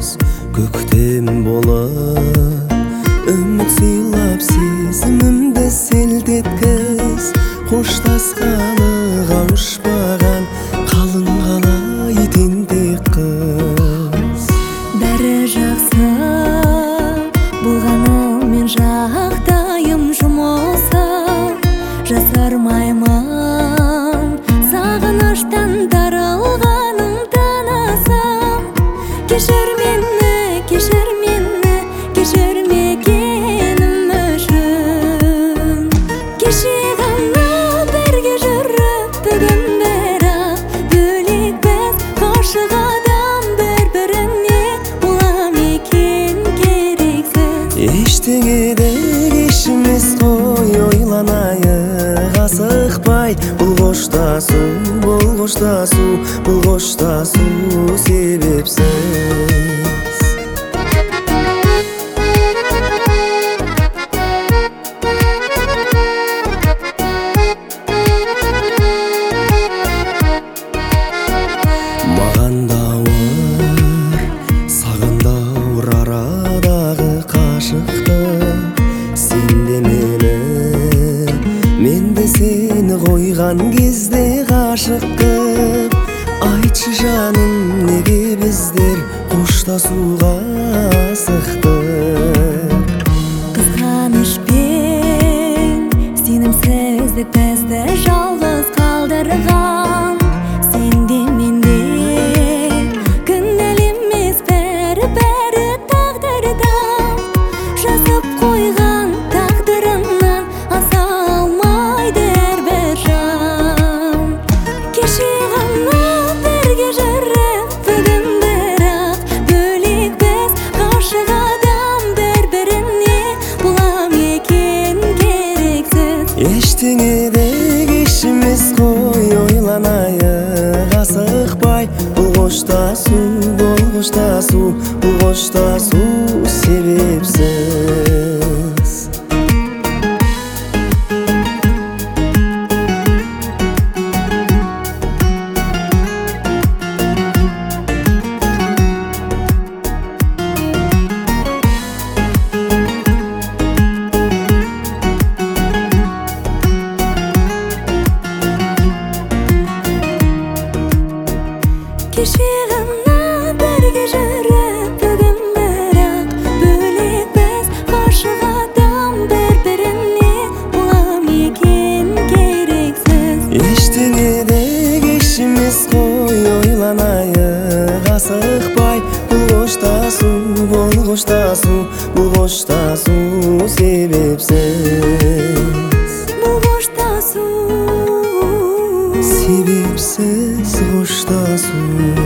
көктем болуп үміт сыйлап сезімімді селт еткіз. Қоштасқаны қауышпаған қалың қалай тентек қыз. Бәрі жақсы болғанымен жақтайым жұмылса, жасармаймын сағыныштан таралғаным танасам. Кешір мені, кешір мені, кешірмегенім үшін. Кеше ғана бірге жүріп бүгін бірақ бөлекпіз. Ғашық адам бір-біріне болам екен керексіз. Ештеңеде кеш емес қой, ойланайық асықпай. Бұл қоштасу, бұл қоштасу, бұл қоштасу себепсіз. Маған да ауыр, саған да ауыр арадағы қашықтық. Сен де мені, мен де сені қойған кезде ғашық қып. Айтшы жаным, неге біздер қоштасуға асықтық? Қызғанышпен сенімсіздік бізді жалғыз қалдырған. Сен де мен де кінәлі емес, бәрі тағдырдан. Жазып қойған тағдырынан аса алмайды әрбір жан. Кеше ғана бірге жүріп бүгін бірақ бөлекпіз. Ғашық адам бір-біріне болам екен керексіз. Ештеңеде кеш емес қой, ойланайық асықпай. Бұл қоштасу, бұл қоштасу, бұл қоштасу себепсіз. Кеше ғана бірге жүріп бүгін бірақ бөлекпіз. Ғашық адам бір-біріне болам екен керексіз. Ештеңеде кеш емес қой, ойланайық асықпай. Бұл қоштасу, бұл қоштасу, бұл қоштасу себепсіз. Бұл қоштасу Себепсіз қоштасу.